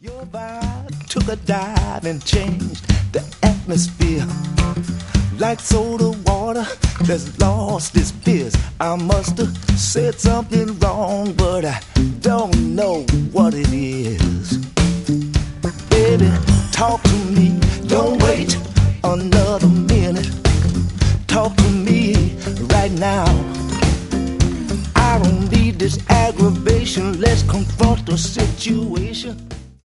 Your vibe took a dive and changed the atmosphere. Like soda water that's lost its fizz. I must have said something wrong, but I don't know what it is. Baby, talk to me, don't wait another minute. Talk to me right now. I don't need this aggravation, let's confront the situation.